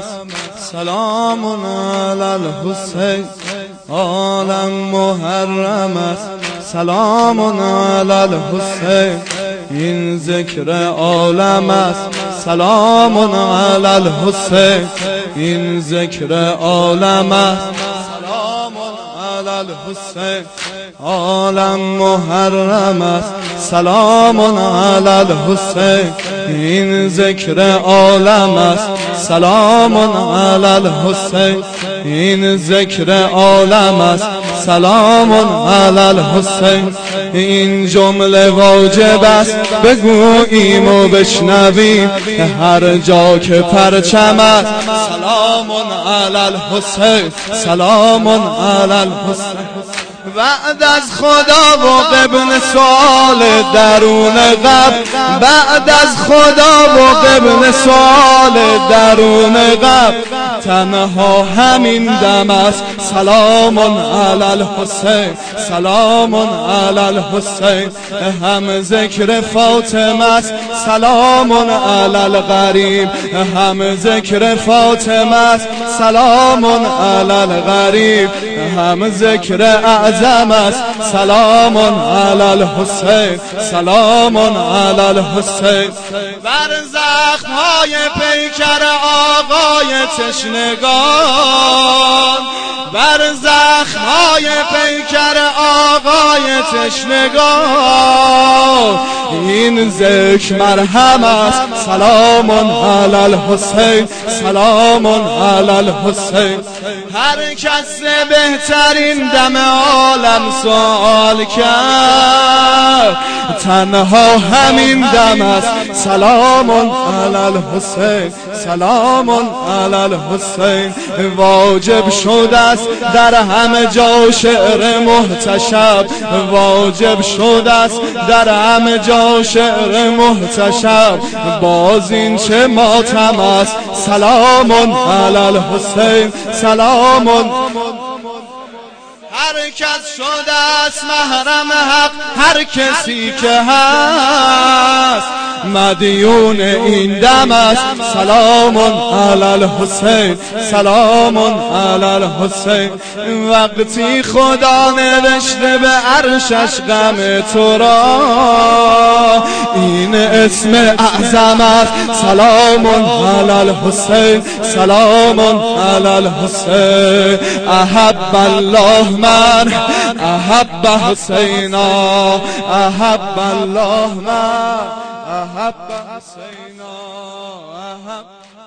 سلام علی الحسین عالم محرم است. سلام علی الحسین این ذکر عالم است. سلام علی الحسین این ذکر عالم است. سلام علی الحسین عالم محرم است. سلام علی الحسین این ذکر عالم است. سلام علی الحسین این ذکر عالم است. سلام علی الحسین این جمله واجب است بگوییم و بشنویم هر جا که پرچم است. سلام علی الحسین سلام علی الحسین بعد از خدا و قبل سوال درون قبر. بعد از خدا و قبل سوال درون قبر تنها همین دم است. سلام علی الحسین سلام علی الحسین هم ذکر فاطمه است. سلام علی الغریب هم ذکر فاطمه است. سلام علی الغریب هم ذکر اعظم است. سلام علی الحسین سلام علی الحسین بر زخم‌های پیکر آقای تشنگان. بر زخم‌های پیکر آقای تشنگان این ذکر مرهم است. سلام علی الحسین سلام علی الحسین هر کس بهترین دم عالم سوال کرد تنها همین دم است. سلام علی الحسین سلام علی الحسین واجب شده است در همه جا شعر محتشم. واجب شده است در همه جا شعر محتشم. باز این چه ماتم است. سلام علی الحسین سلام هر کس شده است محرم حق. هر کسی که هست مدیون این دم است. سلام علی الحسین سلام علی الحسین وقتی خدا نوشته به عرشش غم تو را این اسم اعظم است. سلام علی الحسین سلام علی الحسین احب الله من احب حسینا احب الله من احب حسینا احب